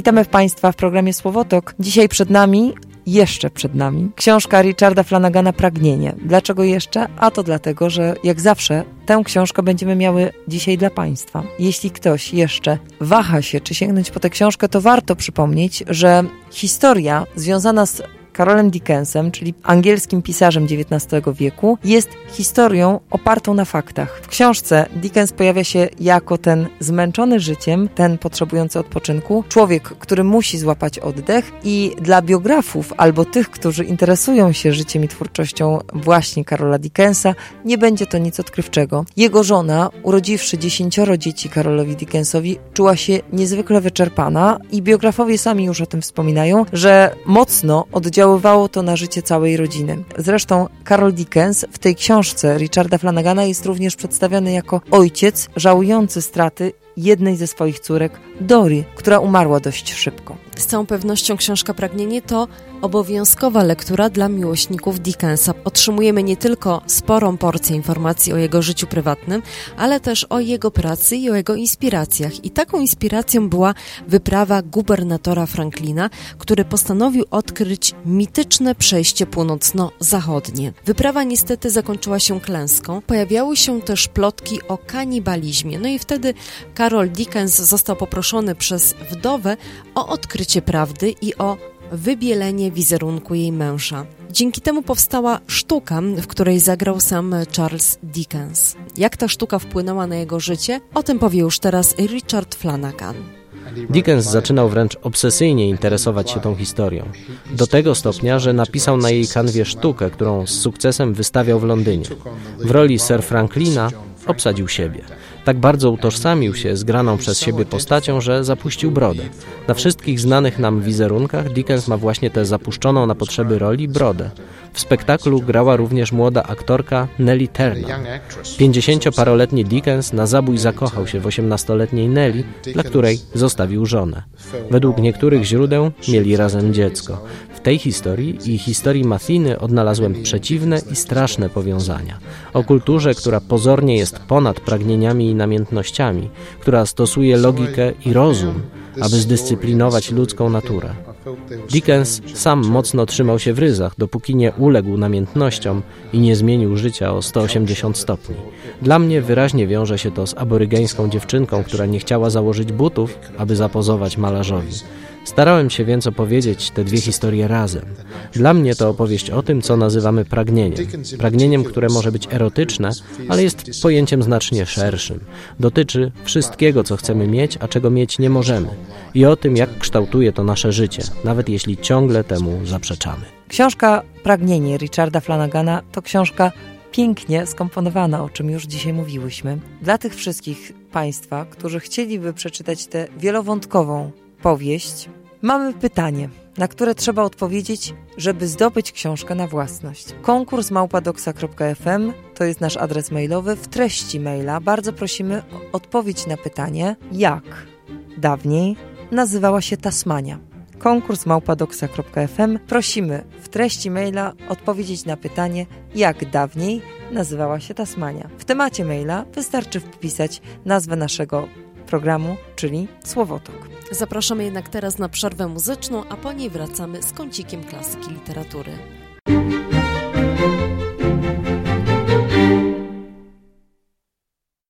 Witamy Państwa w programie Słowotok. Dzisiaj jeszcze przed nami, książka Richarda Flanagana Pragnienie. Dlaczego jeszcze? A to dlatego, że jak zawsze tę książkę będziemy miały dzisiaj dla Państwa. Jeśli ktoś jeszcze waha się, czy sięgnąć po tę książkę, to warto przypomnieć, że historia związana z Carolem Dickensem, czyli angielskim pisarzem XIX wieku, jest historią opartą na faktach. W książce Dickens pojawia się jako ten zmęczony życiem, ten potrzebujący odpoczynku, człowiek, który musi złapać oddech i dla biografów albo tych, którzy interesują się życiem i twórczością właśnie Carola Dickensa, nie będzie to nic odkrywczego. Jego żona, urodziwszy 10 dzieci Carolowi Dickensowi, czuła się niezwykle wyczerpana i biografowie sami już o tym wspominają, że mocno oddziaływało to na życie całej rodziny. Zresztą Carol Dickens w tej książce Richarda Flanagana jest również przedstawiony jako ojciec żałujący straty jednej ze swoich córek, Dory, która umarła dość szybko. Z całą pewnością książka Pragnienie to obowiązkowa lektura dla miłośników Dickensa. Otrzymujemy nie tylko sporą porcję informacji o jego życiu prywatnym, ale też o jego pracy i o jego inspiracjach. I taką inspiracją była wyprawa gubernatora Franklina, który postanowił odkryć mityczne przejście północno-zachodnie. Wyprawa niestety zakończyła się klęską. Pojawiały się też plotki o kanibalizmie. No i wtedy Carol Dickens został poproszony przez wdowę o odkrycie prawdy i o wybielenie wizerunku jej męża. Dzięki temu powstała sztuka, w której zagrał sam Charles Dickens. Jak ta sztuka wpłynęła na jego życie? O tym powie już teraz Richard Flanagan. Dickens zaczynał wręcz obsesyjnie interesować się tą historią. Do tego stopnia, że napisał na jej kanwie sztukę, którą z sukcesem wystawiał w Londynie. W roli Sir Franklina obsadził siebie. Tak bardzo utożsamił się z graną przez siebie postacią, że zapuścił brodę. Na wszystkich znanych nam wizerunkach Dickens ma właśnie tę zapuszczoną na potrzeby roli brodę. W spektaklu grała również młoda aktorka Nellie Turner. 50-paroletni Dickens na zabój zakochał się w 18-letniej Nellie, dla której zostawił żonę. Według niektórych źródeł mieli razem dziecko. W tej historii i historii Mathiny odnalazłem przeciwne i straszne powiązania. O kulturze, która pozornie jest ponad pragnieniami i namiętnościami, która stosuje logikę i rozum, aby zdyscyplinować ludzką naturę. Dickens sam mocno trzymał się w ryzach, dopóki nie uległ namiętnościom i nie zmienił życia o 180 stopni. Dla mnie wyraźnie wiąże się to z aborygeńską dziewczynką, która nie chciała założyć butów, aby zapozować malarzowi. Starałem się więc opowiedzieć te dwie historie razem. Dla mnie to opowieść o tym, co nazywamy pragnieniem. Pragnieniem, które może być erotyczne, ale jest pojęciem znacznie szerszym. Dotyczy wszystkiego, co chcemy mieć, a czego mieć nie możemy. I o tym, jak kształtuje to nasze życie, nawet jeśli ciągle temu zaprzeczamy. Książka Pragnienie Richarda Flanagana to książka pięknie skomponowana, o czym już dzisiaj mówiłyśmy. Dla tych wszystkich Państwa, którzy chcieliby przeczytać tę wielowątkową powieść, mamy pytanie, na które trzeba odpowiedzieć, żeby zdobyć książkę na własność. Konkurs @doxa.fm to jest nasz adres mailowy. W treści maila bardzo prosimy o odpowiedź na pytanie, jak dawniej nazywała się Tasmania. Konkurs @doxa.fm. Prosimy w treści maila odpowiedzieć na pytanie, jak dawniej nazywała się Tasmania. W temacie maila wystarczy wpisać nazwę naszego programu, czyli Słowotok. Zapraszamy jednak teraz na przerwę muzyczną, a po niej wracamy z kącikiem klasyki literatury.